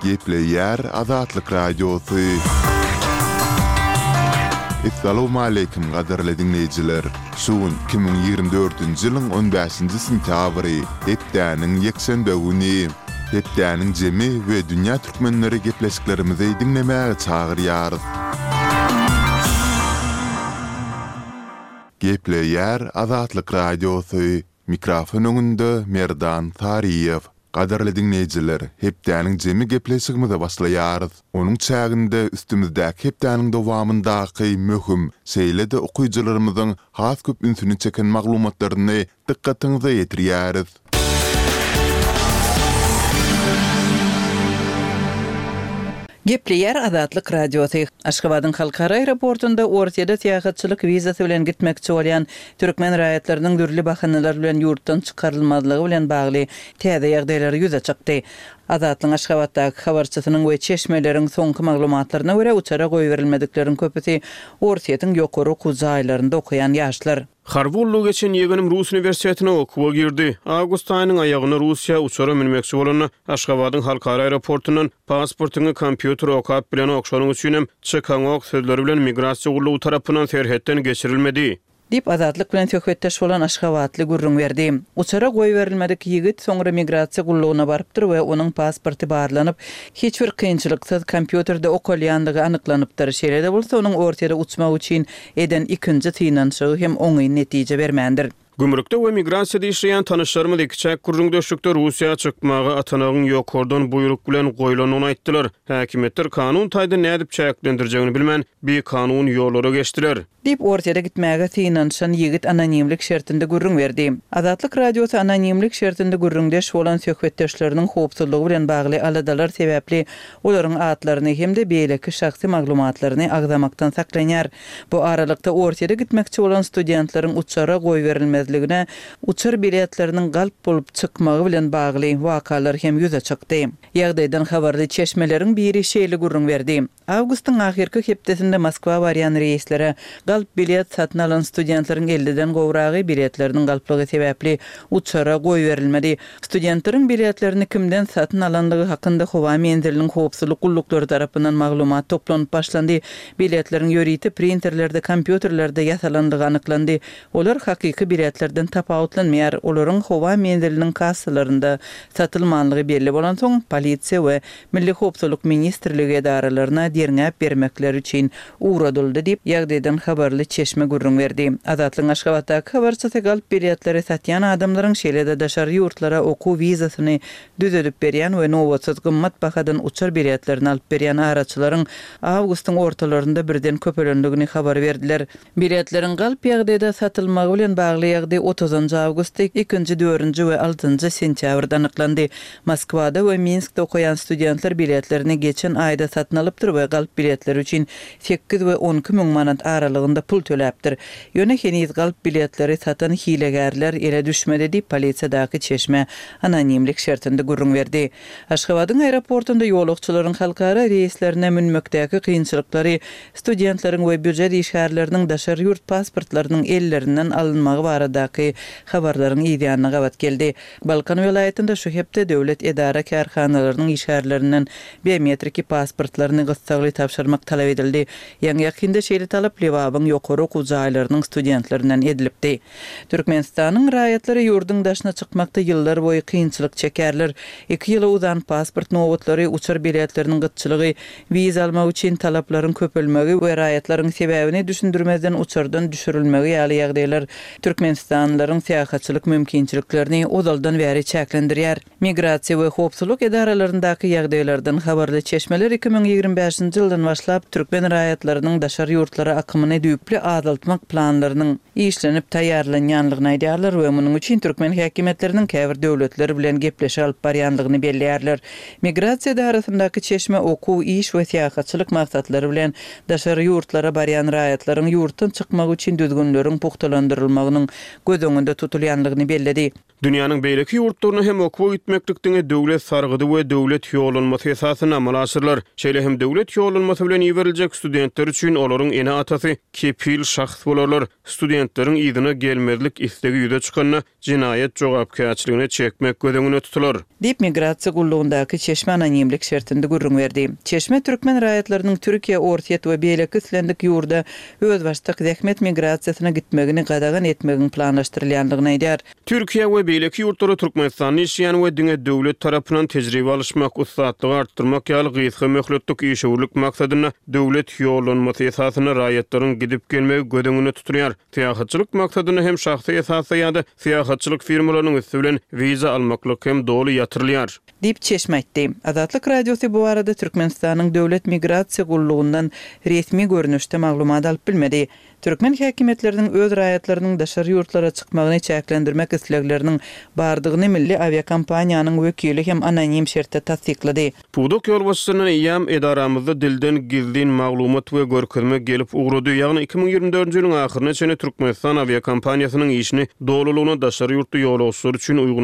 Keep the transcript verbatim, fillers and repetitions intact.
Gepleýär Azatlyk radiosu. Assalamu alaykum gaderli dinleýijiler. Şuň iki bin ýygrimi dördünji ýylyň on beşinji sentýabry, hepdäniň ýekşembe güni. Hepdäniň jemi we dünýä türkmenleri gepleşiklerimizi dinlemäge çagyrýarys. Gepleýär Azatlyk radiosu. Mikrofon öňünde Merdan Tariýew. Gaderli dinleýijiler, hepdäniň jemi gepleşigimize başlaýarys. Onuň çäginde üstümizdäki hepdäniň dowamyndaky möhüm şeýlede okuýjylarymyzyň has köp ünsüni çeken maglumatlaryny dikkatiňize ýetirýäris. Gepleýär Azatlyk radiosu. Aşgabatyň halkara aeroportunda ortada täýatçylyk wizasy bilen gitmekçi bolýan türkmen raýatlarynyň dürli bahanalar bilen ýurtdan çykarylmadylygy bilen bagly täze ýagdaýlar ýüze çykdy. Azatlyň Aşgabatdaky habarçysynyň we çeşmeleriň soňky maglumatlaryna görä uçara goýberilmediklerin köpüsi ortaýatyň ýokary kuzaýlarynda okuyan ýaşlar. Harvullu geçen yeğenim Rus Üniversitetine okuwa girdi. Awgust aýynyň aýagyna Russiýa uçara minmekçi bolan Aşgabatyň halkara aeroportundan pasportyny kompýuter okap bilen okşanyň üçin çykan ok sözleri bilen migrasiýa gurulugy tarapyndan serhetden geçirilmedi. Dip Azatlyk bilen söhbetdeş bolan Aşgabatly gurrun berdi. Uçara goýberilmedik ýigit soňra migrasiýa gurulugyna barypdyr we onuň pasporty barlanyp, hiç bir kynçylyksyz kompýuterde okalýandygy anyklanypdyr. Şeýle bolsa onuň ortada uçmak üçin eden ikinji tynançygy hem oňy netije bermändir. Gümrükde we migrasiýada işleýän tanışlarymyz ikçäk gurrun döşlükde Russiýa çykmagy atanagyň ýokordan buyruk bilen goýulanyny aýtdylar. Häkimetler kanun taýda nädip çäklendirjegini bilmän bir kanun ýollara geçdiler. Dip ortada gitmäge tynançan ýigit anonimlik şertinde gurrun berdi. Azatlyk radiosu anonimlik şertinde gurrundeş bolan söhbetdeşleriniň howpsuzlygy bilen bagly aladalar sebäpli olaryň atlaryny hemde beýleki şahsy maglumatlaryny agdamakdan saklanýar. Bu aralykda ortada gitmekçi bolan studentlaryň uçara goýberilmezligine uçar biletleriniň galp bolup çykmagy bilen bagly wakalar hem ýüze çykdy. Ýagdaýdan habarly çeşmeleriň biri şeýle gurrun berdi. Awgustyň ahirki hepdesinde Moskwa barýan reýslere galp bilet satyn alan studentlaryň elliden gowragy biletleriniň galplygy sebäpli uçara goýberilmedi. Studentlaryň biletlerini kimden satyn alandygy hakynda howa menziliniň howpsuzlyk gullukları tarapyndan maglumat toplanyp başlandy. Biletlerin ýöriti printerlerde, kompýuterlerde ýasalandygy anyklandy. Olar hakyky biletlerden tapawutlanmaýar. Olaryň howa menziliniň kassalarynda satylmanlygy belli bolan soň polisiýa we Milli Howpsuzlyk Ministrligi edaralaryna derňäp bermekleri üçin uğradyldy diýip ýagdaýdan habarly çeşme gurrun berdi. Azatlyň Aşgabatdaky habarçysy galp biletleri satýan adamlaryň şeýlede daşary ýurtlara oku wizasyny düzedip berýän we nowatsız gymmat bahadan uçar biletlerini alyp berýän araçylaryň awgustyň ortalarynda birden köpelendigini habar berdiler. Biletleriň galp ýagdaýda satylmagy bilen bagly ýagdaý otuzynjy awgust, ikinji, dördünji we altynjy sentýabrda anyklandy. Moskwada we Minskde okuyan studentler biletlerini geçen aýda satyn alypdyr we galp biletleri üçin sekiz we on iki müň manat aralygynda pul töläpdir. Ýöne heniz galp biletleri satan hilegärler ele düşmedi diýip polisiýadaky çeşme anonimlik şertinde gurrun berdi. Aşgabatyň aeroportunda ýolukçylaryň halkara reýslerine minmekdäki kynçylyklary, studentleriň we büdjet işgärleriniň daşary ýurt pasportlarynyň ellerinden alınmagy baradaky habarlaryň ýa-da gawat geldi. Balkan welaýatynda şu hepde döwlet edara karhanalarynyň işgärlerinden biometrik pasportlaryny gysgaly tapşyrmak talap edildi. Ýa-ni ýakynda şeýle talap lewabyň ýokary okujaýlarynyň studentlerinden edilipdi. Türkmenistanyň raýatlary ýurdun daşyna çykmakda ýyllar boýy kynçylyk çekerler. iki ýyla uzan pasport nowatlary, uçar biletleriniň gytçylygy, wiza almak üçin talaplaryň köpelmegi we raýatlaryň sebäbini düşündirmezden uçardan düşürilmegi ýaly ýagdaýlar türkmenistanlylaryň seýahatçylyk mümkinçiliklerini odaldan bäri çäklendirýär. Migrasiýa we howpsuzlyk edaralaryndaky ýagdaýlardan habarly çeşmeler iki bin ýygrimi beşinji ýyldan başlap türkmen raýatlarynyň daşary ýurtlara akymyny düýpli azaltmak planlarynyň işlenip taýýarlanýanlygyny aýdýarlar we munyň üçin türkmen häkimetleriniň käbir döwletleri bilen gepleşip alyp barýanlygyny belleýärler. Migrasiýa darasindaky çeşme okuw, iş we seýahatçylyk maksatlary bilen daşary ýurtlara barýan raýatlaryň ýurtdan çykmak üçin düzgünleriň puhtalandyrylmagynyň göz öňünde tutulýanlygyny belledi. Dünýäniň beýleki ýurtlaryna hem okuwa gitmeklikdiňe döwlet sargydy we döwlet ýollanmasy esasyna amal asyrlar. Şeýle hem döwlet ýollanmasy bilen ýeberilýek studentler üçin olaryň ene atasy kepil şahs bolarlar. Studentleriň ýygyna gelmezlik istegi ýüze çykanyna jinaýat jogapkärçiligine çekmek gödeňine tutulur. Dip migrasiýa gullugyndaky Çeşme anonimlik şertinde gurrun berdi. Çeşme türkmen raýatlarynyň Türkiýe, Ortiýet we beýleki islendik ýurda öz başlyk zähmet migrasiýasyna gitmegini gadagan etmegin planlaşdyrylýanlygyny aýdýar. Türkiýe we beýleki ýurtlara Türkmenistanyň ýaşaýan we diňe döwlet tarapyndan tejribe alşmak, ustatlygy artdyrmak ýaly gysga möhletlik işewlik maksadyna döwlet ýollanmasy esasyna raýatlaryň gidip gelmegi gödeňine tutulýar. Syýahatçylyk maksadyna hem şahsy esasy ýa-da syýahatçylyk firmalarynyň üstü bilen wiza almaklyk hem doly ýatyrylýar. Dip Çeşme aýtdy. Azatlyk radiosy bu arada Türkmenistanyň döwlet migrasiýa gullugundan resmi görnüşde maglumat alyp bilmedi. Türkmen häkimetleriniň öz raýatlarynyň daşary ýurtlara çykmagyny çäklendirmek islegleriniň bardygyny milli aviakompaniýanyň wekili hem anonim şertde tasdiklady. Pudok ýolbaşçysynyň ýam edaramyzda dilden gizlin maglumat we görkezme gelip ugrady. Ýagny iki ming ýygrimi dördünji ýylyň ahyryna çenli Türkmenistan aviakompaniýasynyň işini dolulugyna daşary ýurtda ýolagçylar üçin uygun